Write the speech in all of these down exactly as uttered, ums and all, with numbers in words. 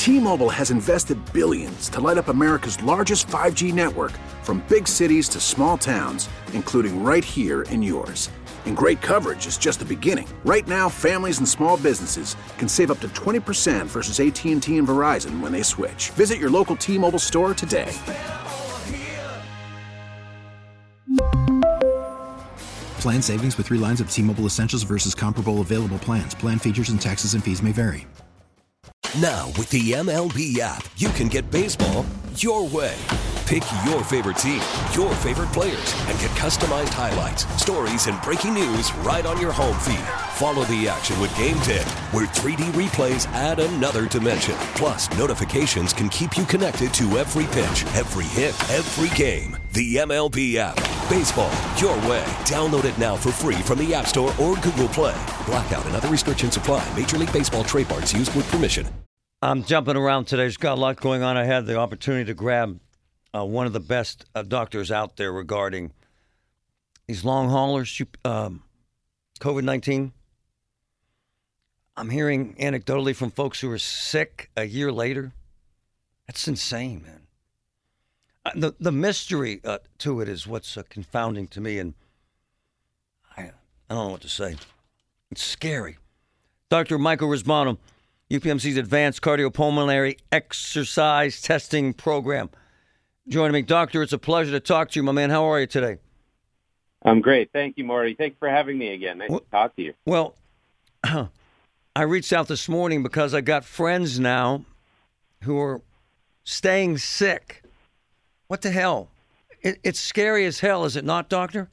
T-Mobile has invested billions to light up America's largest five G network, from big cities to small towns, including right here in yours. And great coverage is just the beginning. Right now, families and small businesses can save up to twenty percent versus A T and T and Verizon when they switch. Visit your local T-Mobile store today. Plan savings with three lines of T-Mobile Essentials versus comparable available plans. Plan features and taxes and fees may vary. Now, with the M L B app, you can get baseball your way. Pick your favorite team, your favorite players, and get customized highlights, stories, and breaking news right on your home feed. Follow the action with Game Day, where three D replays add another dimension. Plus, notifications can keep you connected to every pitch, every hit, every game. The M L B app. Baseball your way. Download it now for free from the App Store or Google Play. Blackout and other restrictions apply. Major League Baseball trademarks used with permission. I'm jumping around today. There's got a lot going on. I had the opportunity to grab uh, one of the best uh, doctors out there regarding these long haulers, um, COVID nineteen. I'm hearing anecdotally from folks who are sick a year later. That's insane, man. Uh, the the mystery uh, to it is what's uh, confounding to me, and I I don't know what to say. It's scary. Doctor Michael Risbano, U P M C's Advanced Cardiopulmonary Exercise Testing Program, joining me. Doctor, it's a pleasure to talk to you, my man. How are you today? I'm great. Thank you, Marty. Thanks for having me again. Nice well, to talk to you. Well, I reached out this morning because I got friends now who are staying sick. What the hell? It, it's scary as hell, is it not, Doctor?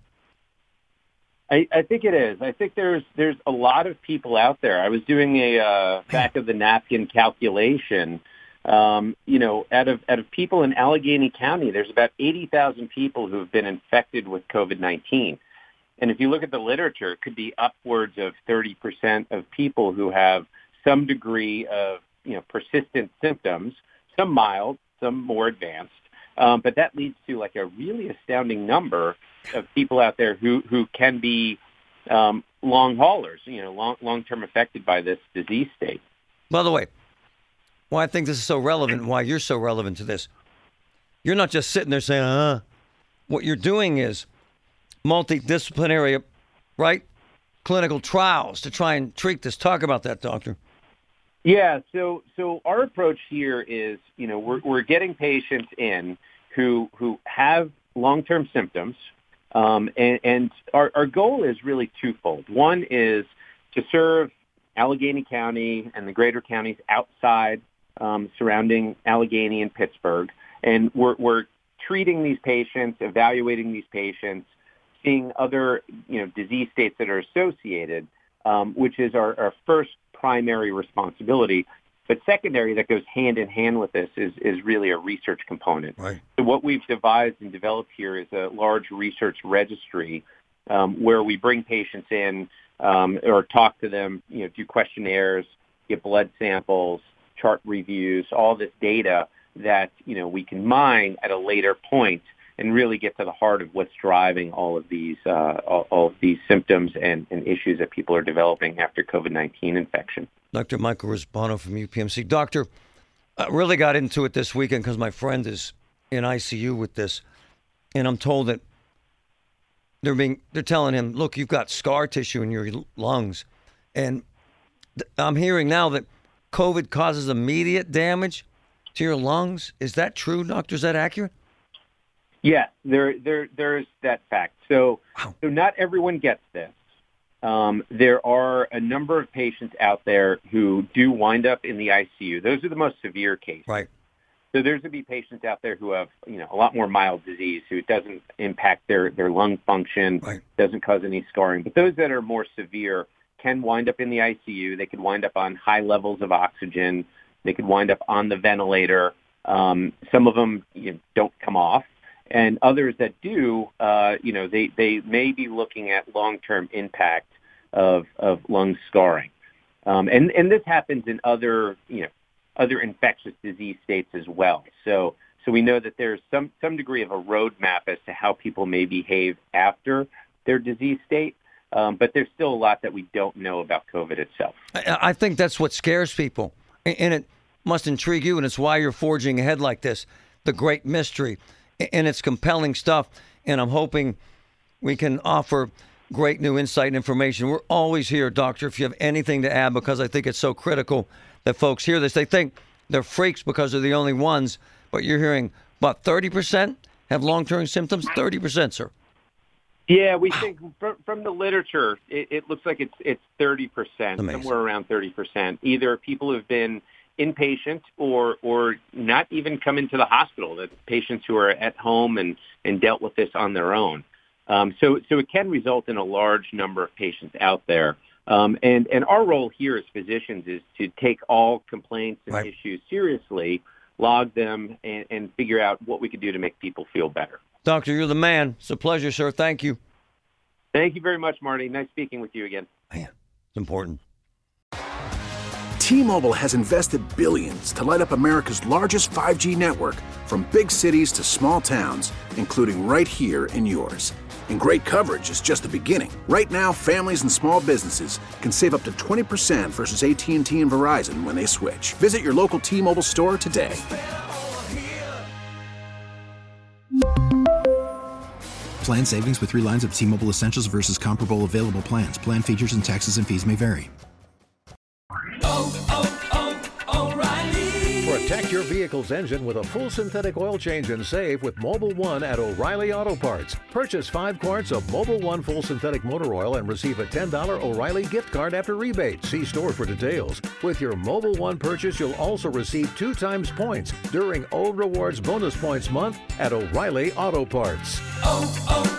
I, I think it is. I think there's there's a lot of people out there. I was doing a uh, back of the napkin calculation. Um, you know, out of out of people in Allegheny County, there's about eighty thousand people who have been infected with COVID nineteen. And if you look at the literature, it could be upwards of thirty percent of people who have some degree of, you know, persistent symptoms, some mild, some more advanced. Um, but that leads to like a really astounding number of people out there who, who can be um, long haulers, you know, long, long-term affected by this disease state. By the way, why I think this is so relevant, why you're so relevant to this, you're not just sitting there saying, uh, what you're doing is multidisciplinary, right, clinical trials to try and treat this. Talk about that, Doctor. Yeah, so so our approach here is, you know, we're we're getting patients in who who have long-term symptoms, um, and, and our, our goal is really twofold. One is to serve Allegheny County and the greater counties outside um, surrounding Allegheny and Pittsburgh, and we're we're treating these patients, evaluating these patients, seeing other, you know, disease states that are associated, um, which is our, our first primary responsibility. But secondary, that goes hand in hand with this, is, is really a research component. Right. So what we've devised and developed here is a large research registry um, where we bring patients in um, or talk to them, you know, do questionnaires, get blood samples, chart reviews, all this data that, you know, we can mine at a later point and really get to the heart of what's driving all of these uh, all, all of these symptoms and, and issues that people are developing after COVID nineteen infection. Doctor Michael Risbano from U P M C. Doctor, I really got into it this weekend because my friend is in I C U with this, and I'm told that they're being they're telling him, look, you've got scar tissue in your lungs, and th- I'm hearing now that COVID causes immediate damage to your lungs. Is that true, Doctor? Is that accurate? Yes, there, there, there's that fact. So, wow. so not everyone gets this. Um, there are a number of patients out there who do wind up in the I C U. Those are the most severe cases. Right. So there's going to be patients out there who have, you know, a lot more mild disease, who it doesn't impact their, their lung function, right. doesn't cause any scarring. But those that are more severe can wind up in the I C U. They could wind up on high levels of oxygen. They could wind up on the ventilator. Um, some of them, you know, don't come off. And others that do, uh, you know, they, they may be looking at long-term impact of, of lung scarring. Um, and, and this happens in other, you know, other infectious disease states as well. So, so we know that there's some, some degree of a roadmap as to how people may behave after their disease state. Um, but there's still a lot that we don't know about COVID itself. I, I think that's what scares people. And it, must intrigue you, and it's why you're forging ahead like this, the great mystery. And it's compelling stuff, and I'm hoping we can offer great new insight and information. We're always here, Doctor, if you have anything to add, because I think it's so critical that folks hear this. They think they're freaks because they're the only ones, but you're hearing, what, thirty percent have long-term symptoms? thirty percent, sir. Yeah, we think from, from the literature, it, it looks like it's it's thirty percent, Amazing. Somewhere around thirty percent. Either people have been inpatient or or not even come into the hospital, that patients who are at home and, and dealt with this on their own. Um, so, so it can result in a large number of patients out there. Um, and, and our role here as physicians is to take all complaints and right. issues seriously, log them, and, and figure out what we can do to make people feel better. Doctor, you're the man. It's a pleasure, sir. Thank you. Thank you very much, Marty. Nice speaking with you again. Man, it's important. T-Mobile has invested billions to light up America's largest five G network, from big cities to small towns, including right here in yours. And great coverage is just the beginning. Right now, families and small businesses can save up to twenty percent versus A T and T and Verizon when they switch. Visit your local T-Mobile store today. Plan savings with three lines of T-Mobile Essentials versus comparable available plans. Plan features and taxes and fees may vary. Oh, oh, oh, O'Reilly. Protect your vehicle's engine with a full synthetic oil change and save with Mobil one at O'Reilly Auto Parts. Purchase five quarts of Mobil one full synthetic motor oil and receive a ten dollars O'Reilly gift card after rebate. See store for details. With your Mobil one purchase, you'll also receive two times points during O Rewards Bonus Points Month at O'Reilly Auto Parts. Oh,